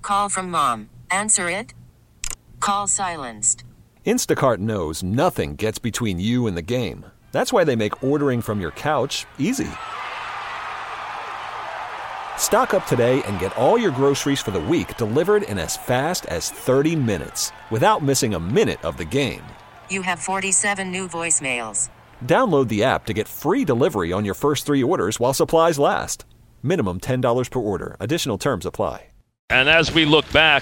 call from mom. Answer it. Call silenced. Instacart knows nothing gets between you and the game. That's why they make ordering from your couch easy. Stock up today and get all your groceries for the week delivered in as fast as 30 minutes without missing a minute of the game. You have 47 new voicemails. Download the app to get free delivery on your first 3 orders while supplies last. Minimum $10 per order. Additional terms apply. And as we look back,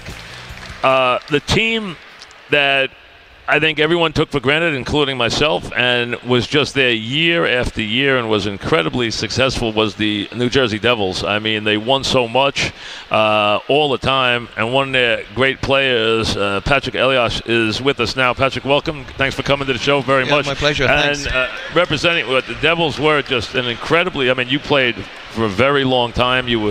the team that I think everyone took for granted, including myself, and was just there year after year and was incredibly successful was the New Jersey Devils. I mean, they won so much all the time, and one of their great players, Patrick Elias, is with us now. Patrick, welcome. Thanks for coming to the show very much. My pleasure. And Thanks. Representing what the Devils were, just an incredibly, I mean, you played for a very long time. You were,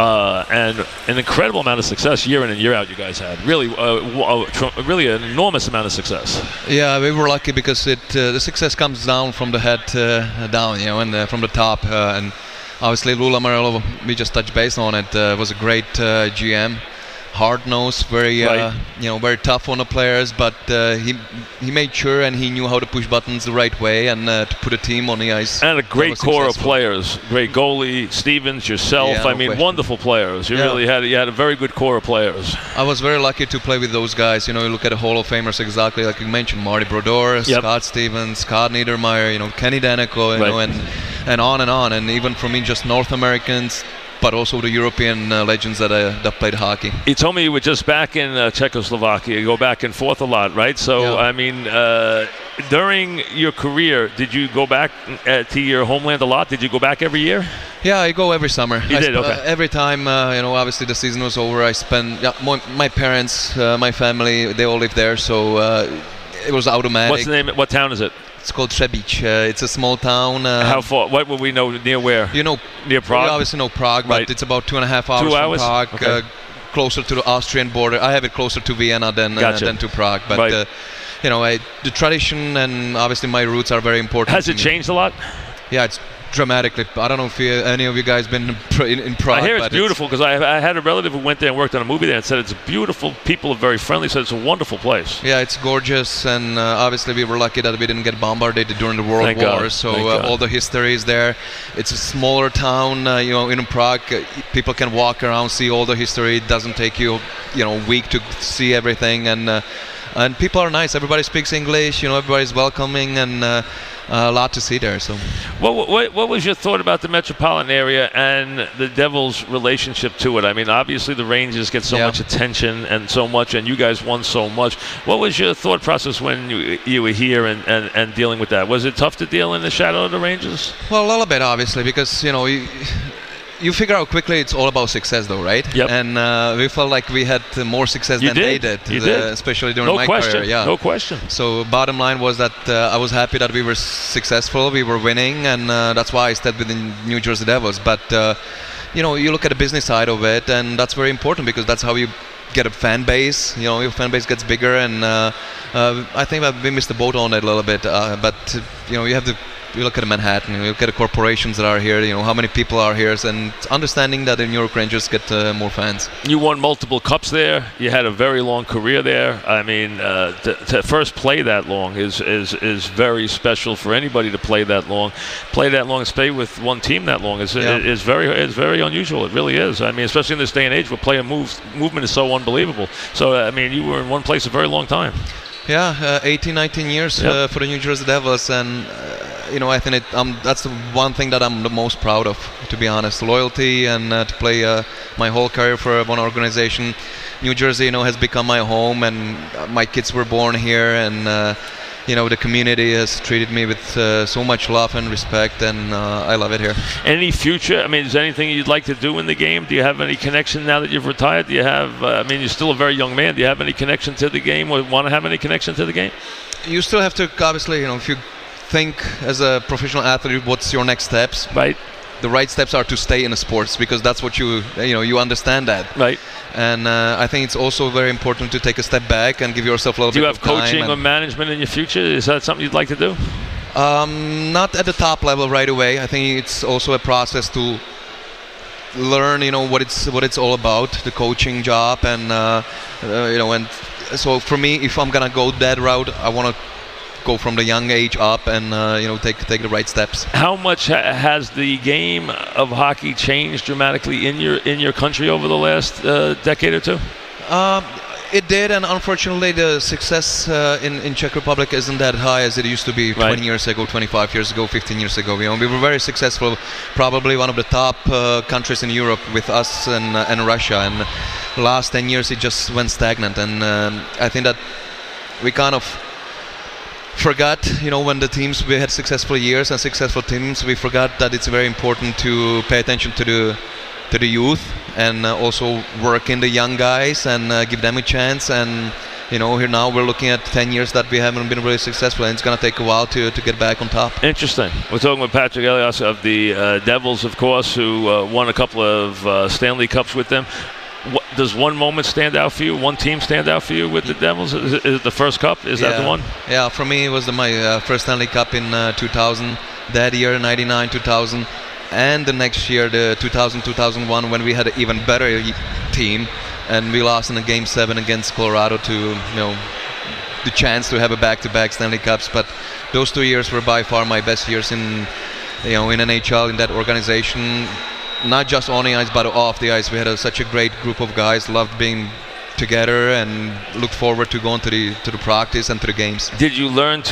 and an incredible amount of success year in and year out you guys had. Really, really an enormous amount of success. Yeah, we were lucky because the success comes down from the head down, and from the top. And obviously, Lou Lamoriello, we just touched base on it. Was a great GM, hard-nosed, very very tough on the players. But he made sure and he knew how to push buttons the right way and to put a team on the ice. And a great core of players. Great goalie, Stevens, yourself. Yeah, I mean, wonderful players. You had a very good core of players. I was very lucky to play with those guys. You look at the Hall of Famers exactly like you mentioned, Marty Brodeur, Scott Stevens, Scott Niedermayer, Kenny Danico, and on and on. And even for me, just North Americans, but also the European legends that played hockey. You told me you were just back in Czechoslovakia. You go back and forth a lot, right? So, I mean, during your career, did you go back to your homeland a lot? Did you go back every year? Yeah, I go every summer. You did? Okay. Every time, obviously the season was over, I spent, my parents, my family, they all live there, so it was automatic. What's the name? What town is it? It's called Třebíč. It's a small town. How far? What would we know? Near where? Near Prague? We obviously know Prague, but it's about 2.5 hours 2 hours? from Prague, okay. Closer to the Austrian border. I have it closer to Vienna than to Prague. But, the tradition and obviously my roots are very important. Has it changed a lot? Yeah, it's dramatically. I don't know if any of you guys been in Prague. I hear it's beautiful because I had a relative who went there and worked on a movie there and said it's beautiful. People are very friendly. Said it's a wonderful place. Yeah, it's gorgeous, and obviously we were lucky that we didn't get bombarded during the World War. So all the history is there. It's a smaller town, in Prague. People can walk around, see all the history. It doesn't take you, a week to see everything, and people are nice. Everybody speaks English. Everybody's welcoming and. A lot to see there. So, what was your thought about the metropolitan area and the Devils' relationship to it? I mean, obviously the Rangers get so much attention and so much, and you guys won so much. What was your thought process when you were here and dealing with that? Was it tough to deal in the shadow of the Rangers? Well, a little bit, obviously, because you figure out quickly it's all about success, though, right? Yep. And we felt like we had more success than they did. You did. Especially during my career. Yeah. No question. So bottom line was that I was happy that we were successful, we were winning, and that's why I stayed with the New Jersey Devils. But, you look at the business side of it, and that's very important because that's how you get a fan base. Your fan base gets bigger, and I think that we missed the boat on it a little bit. But, you look at Manhattan, you look at the corporations that are here, how many people are here, and understanding that the New York Rangers get more fans. You won multiple cups there. You had a very long career there. I mean, to first play that long is very special for anybody to play that long. Play that long and stay with one team that long is very unusual. It really is. I mean, especially in this day and age where player movement is so unbelievable. So, I mean, you were in one place a very long time. Yeah, 18, 19 years for the New Jersey Devils, and I think that's the one thing that I'm the most proud of, to be honest. Loyalty and to play my whole career for one organization. New Jersey, has become my home, and my kids were born here, and the community has treated me with so much love and respect, and I love it here. Any future? I mean, is there anything you'd like to do in the game? Do you have any connection now that you've retired? Do you have? You're still a very young man. Do you have any connection to the game, or want to have any connection to the game? You still have to, obviously, if you think as a professional athlete, what's your next steps? Right. The right steps are to stay in the sports because that's what you understand that. Right. And I think it's also very important to take a step back and give yourself a little bit of time. Do you have coaching or management in your future? Is that something you'd like to do? Not at the top level right away. I think it's also a process to learn, what it's all about, the coaching job, and and so for me, if I'm gonna go that route, I want to go from the young age up and take the right steps. How much has the game of hockey changed dramatically in your country over the last decade or two? It did, and unfortunately the success in Czech Republic isn't that high as it used to be 20 years ago, 25 years ago, 15 years ago. We were very successful, probably one of the top countries in Europe with us and Russia, and the last 10 years it just went stagnant, and I think that we kind of forgot, when the teams, we had successful years and successful teams, we forgot that it's very important to pay attention to the youth and also work in the young guys and give them a chance. And here now we're looking at 10 years that we haven't been really successful, and it's going to take a while to get back on top. Interesting. We're talking with Patrik Elias of the Devils, of course, who won a couple of Stanley Cups with them. Does one moment stand out for you? One team stand out for you with the Devils? Is it the first cup? Is that the one? Yeah, for me it was my first Stanley Cup in 2000. That year, 99, 2000, and the next year, the 2000-2001, when we had an even better team, and we lost in a Game 7 against Colorado to the chance to have a back-to-back Stanley Cups. But those 2 years were by far my best years in NHL, in that organization. Not just on the ice, but off the ice. We had such a great group of guys, loved being together, and looked forward to going to the practice and to the games. Did you learn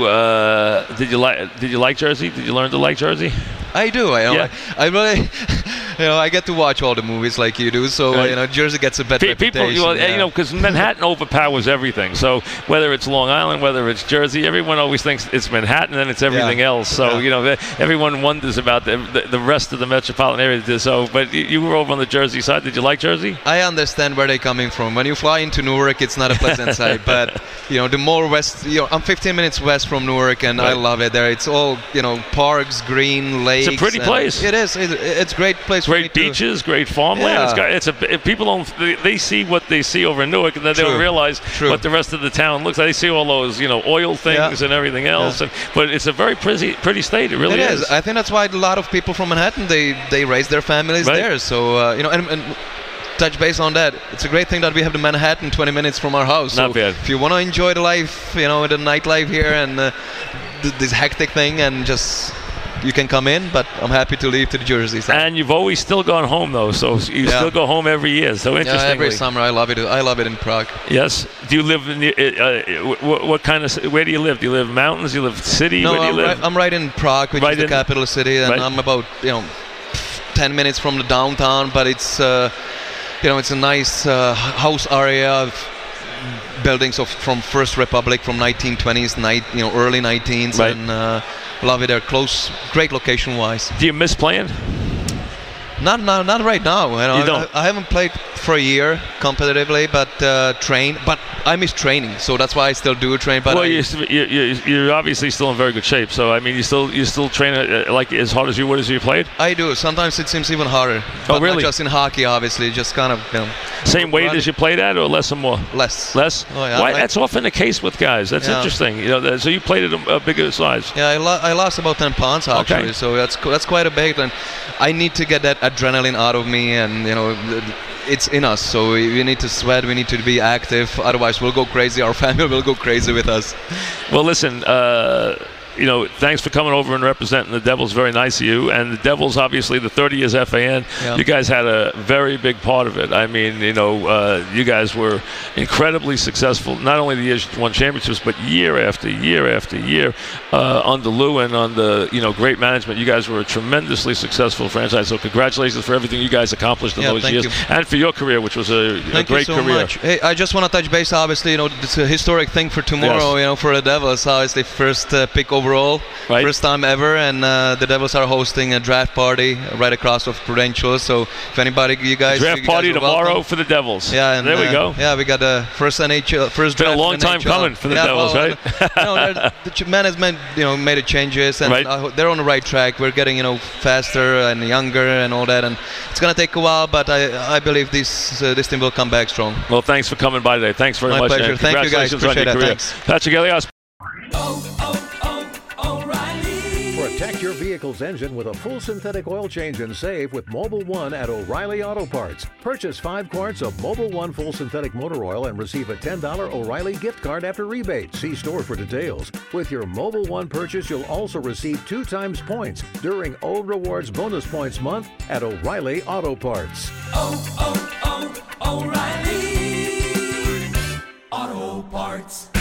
to? Did you like Jersey? Did you learn to like Jersey? I do. I really, I get to watch all the movies like you do, so Jersey gets a better reputation. Because Manhattan overpowers everything. So whether it's Long Island, whether it's Jersey, everyone always thinks it's Manhattan, and it's everything else. So everyone wonders about the rest of the metropolitan area. So, but you were over on the Jersey side. Did you like Jersey? I understand where they're coming from. When you fly into Newark, it's not a pleasant sight. But the more west, I'm 15 minutes west from Newark, and I love it there. It's all parks, green, lakes. It's a pretty place. It is. It's a great place. Great beaches, great farmland. Yeah. People don't. They see what they see over in Newark, and then they don't realize what the rest of the town looks like. They see all those, oil things and everything else. Yeah. But it's a very pretty state. It really is. I think that's why a lot of people from Manhattan they raise their families there. So and touch base on that. It's a great thing that we have the Manhattan 20 minutes from our house. Not bad. If you want to enjoy the life, the nightlife here and this hectic thing, and just. You can come in, but I'm happy to leave to the Jersey side. And you've always still gone home, though, so you still go home every year. So interestingly. Yeah, every summer. I love it. I love it in Prague. Yes. Do you live in what kind of? Where do you live? Do you live mountains? Do you live city? No, where do you live? I'm right in Prague, which is the capital city, and I'm about 10 minutes from the downtown. But it's it's a nice house area of buildings from First Republic from 1920s, early 19s, and. Love it there, close, great location-wise. Do you miss playing? Not right now. You don't? I haven't played for a year competitively, but train. But I miss training, so that's why I still do train. But you're obviously still in very good shape. So I mean, you still train like as hard as you would as you played. I do. Sometimes it seems even harder. Oh, really? Not just in hockey, obviously. Just kind of same weight as you played at, or less or more? Less. Oh, yeah. Why? That's often the case with guys. That's interesting. So you played at a bigger size. Yeah, I lost about 10 pounds actually. Okay. So that's quite a big. And I need to get that adrenaline out of me, and it's in us, so we need to sweat, we need to be active, otherwise we'll go crazy, our family will go crazy with us. Well, listen, thanks for coming over and representing the Devils. Very nice of you. And the Devils, obviously, the 30 years FAN, you guys had a very big part of it. I mean, you guys were incredibly successful. Not only the years you won championships, but year after year after year under Lou and under great management. You guys were a tremendously successful franchise. So congratulations for everything you guys accomplished in those years, and for your career, which was a great career. Much. Hey, I just want to touch base. Obviously, it's a historic thing for tomorrow. For the Devils, obviously, first pick overall, first time ever, and the Devils are hosting a draft party right across of Prudential. So if anybody, you guys, draft party tomorrow for the Devils. Yeah, and there we go. Yeah, we got the first NHL, first draft. Been a long time coming for the Devils, right? The management, made changes, and they're on the right track. We're getting, faster and younger and all that, and it's gonna take a while, but I believe this team will come back strong. Well, thanks for coming by today. Thanks very much. My pleasure. Thank you guys. Appreciate it. Thanks. Patrik Elias. O'Reilly. Protect your vehicle's engine with a full synthetic oil change and save with Mobil 1 at O'Reilly Auto Parts. Purchase 5 quarts of Mobil 1 full synthetic motor oil and receive a $10 O'Reilly gift card after rebate. See store for details. With your Mobil 1 purchase, you'll also receive 2 times points during O Rewards Bonus Points Month at O'Reilly Auto Parts. O'Reilly Auto Parts.